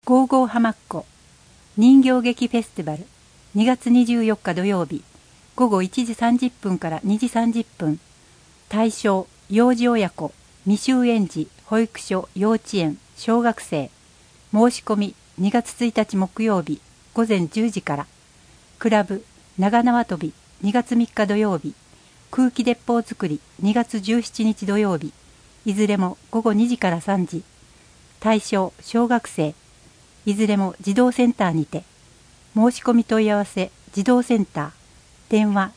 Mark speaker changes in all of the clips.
Speaker 1: ゴーゴーハマッコ人形劇フェスティバル2月24日土曜日午後1時30分から2時30分。対象幼児親子、未就園児、保育所、幼稚園、小学生。申し込み2月1日木曜日午前10時から。クラブ長縄跳び2月3日土曜日、空気鉄砲作り2月17日土曜日、いずれも午後2時から3時。対象小学生、いずれも児童センターにて。申し込み問い合わせ児童センター、電話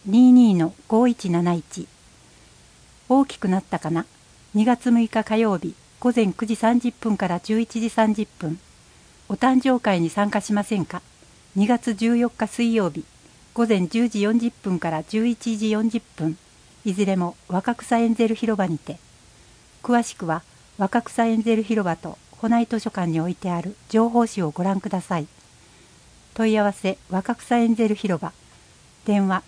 Speaker 1: 22-5171。大きくなったかな。2月6日火曜日午前9時30分から11時30分。お誕生会に参加しませんか。2月14日水曜日午前10時40分から11時40分。いずれも若草エンゼル広場にて。詳しくは若草エンゼル広場と保内図書館に置いてある情報誌をご覧ください。問い合わせ若草エンゼル広場、電話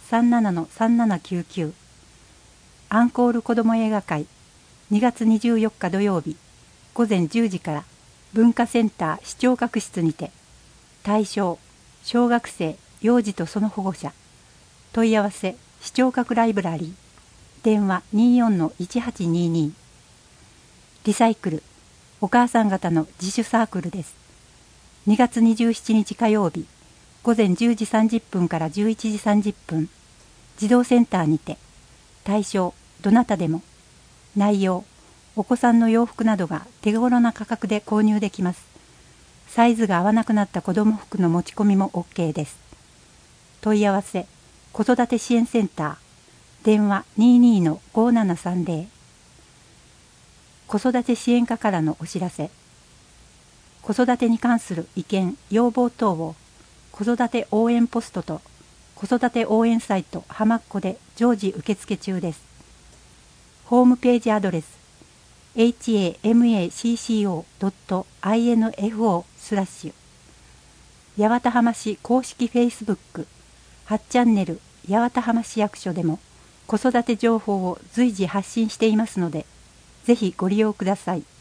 Speaker 1: 37-3799。アンコール子ども映画会2月24日土曜日午前10時から文化センター視聴覚室にて。対象小学生、幼児とその保護者。問い合わせ視聴覚ライブラリー、電話 24-1822。リサイクルお母さん方の自主サークルです。2月27日火曜日午前10時30分から11時30分。児童センターにて。対象どなたでも。内容お子さんの洋服などが手頃な価格で購入できます。サイズが合わなくなった子ども服の持ち込みも OK です。問い合わせ子育て支援センター、電話 22-5730。子育て支援課からのお知らせ。子育てに関する意見・要望等を子育て応援ポストと子育て応援サイトはまっこで常時受付中です。ホームページアドレス hamacco.info/八幡浜市公式フェイスブック8チャンネル八幡浜市役所でも子育て情報を随時発信していますので、ぜひご利用ください。